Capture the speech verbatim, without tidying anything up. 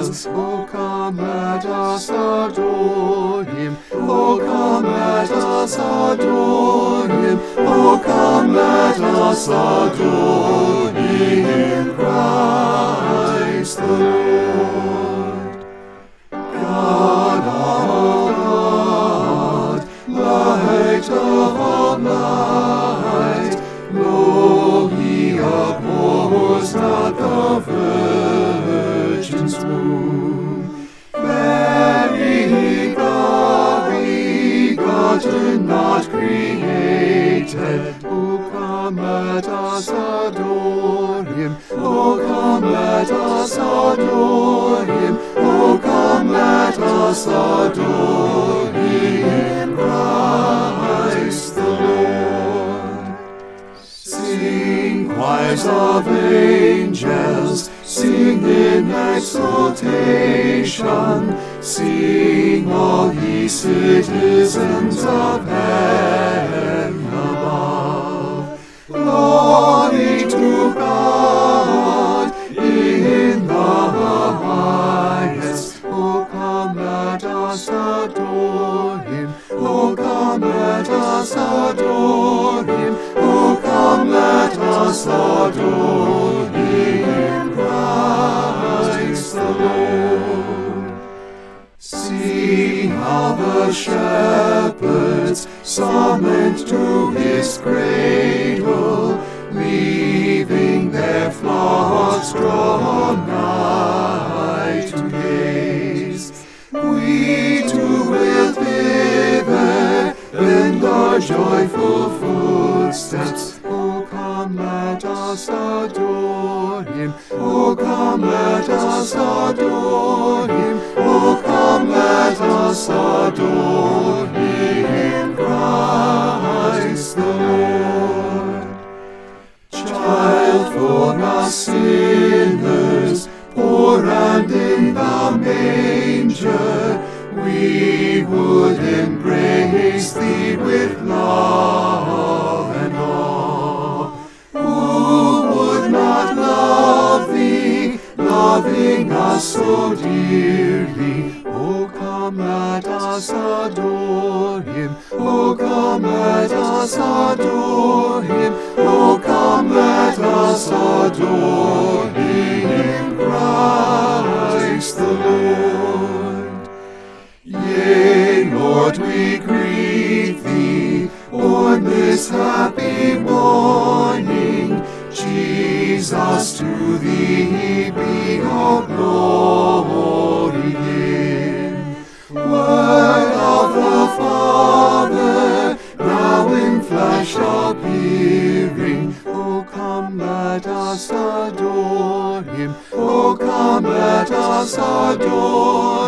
angels. Oh, come, let us adore him. Oh, come, let us adore him. Oh, come, let us adore him, Christ the Lord. God of God, light of all light, lo, he abhors not the Virgin's womb. Very God, begotten, not created. Oh, come, let us adore him. Oh, come, let us adore him. Oh, come, let us adore him, Christ the Lord. Sing, choirs of angels, sing in exultation. Sing, all ye citizens of heaven above. Glory to God in the highest. Oh, come, let us adore him. Oh, come, let us adore him. Oh, come, let us adore him, Christ the Lord. See how the shepherds summoned to his cradle, leaving their flocks drawn nigh to gaze. We too will thither bend our joyful footsteps. Oh, come, let us adore him. Oh, come, let us adore him. Oh, come, let us adore him, Christ the Lord. Child, for us sinners, poor and in the manger, we would embrace thee with love and awe. Who would not love thee, loving us so dearly? Oh, come, let us adore him. Oh, come, let us adore him. Oh, come, let us adore him, Christ the Lord. Yea, Lord, we greet thee on this happy morning. Jesus, to thee be all glory given. Word of the Father, now in flesh appearing. Oh, come, let us adore him. Oh, come, let us adore